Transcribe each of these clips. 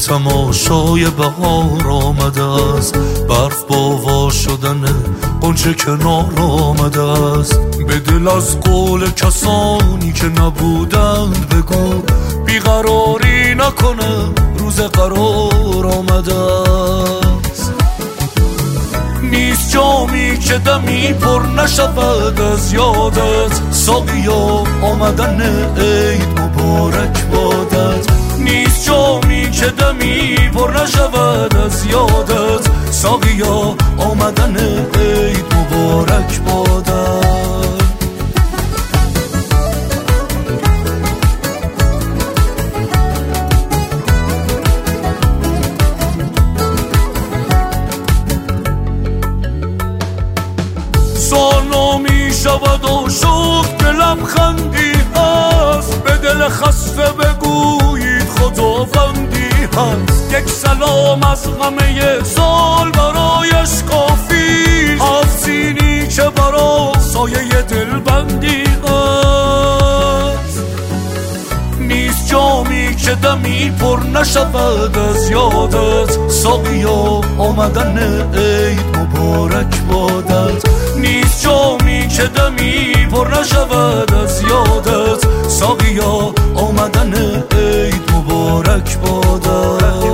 تماشای بهار آمده است، برف باوا شدن آنچه کنار آمده است. به دل از قول کسانی که نبودند بگو، بیقراری نکنه روز قرار آمده است. نیست جامی که دمی پر نشود از یادت، ساقیا آمدن عید مبارک بادت. نیست جامی که دمی پر نشود از یادت، ساقیا آمدن عید مبارک بادت. سالو می شود و شوق که لبخندی هست، به دل خسته بگویید خداوندی هست. یک سلام از همه سال برایش کافی، حفظینی که برا سایه دلبندی هست. نیست جامی که دمی پر نشود از یادت، ساقیا آمدن عید مبارک بادت. نیست جامی که دمی پر نشود از یادت، ساقیا آمدن عید مبارک بادت.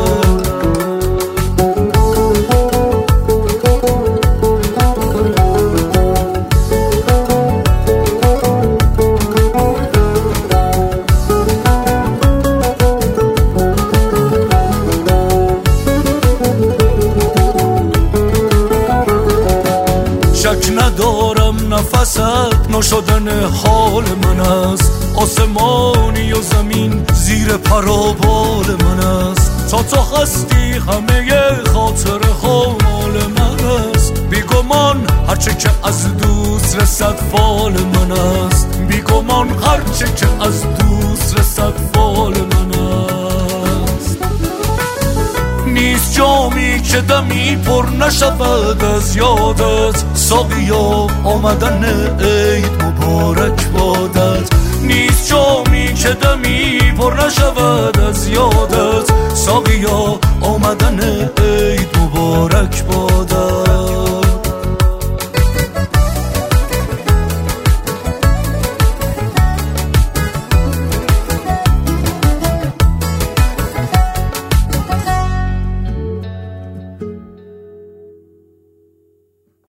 شک ندارم نفست نشدن حال من است، آسمانی و زمین زیر پرابال من است. تا تو هستی همه خاطر مال من است، بیگمان هرچه که از دوست رسد فال من است. بیگمان هرچه که از دوست رسد فال من است. نیست جامی که دمی پر نشود از یادت، ساقیا آمدن عید مبارک بادت. نیست جامی که دمی پر نشود از یادت، ساقیا آمدن عید مبارک بادت.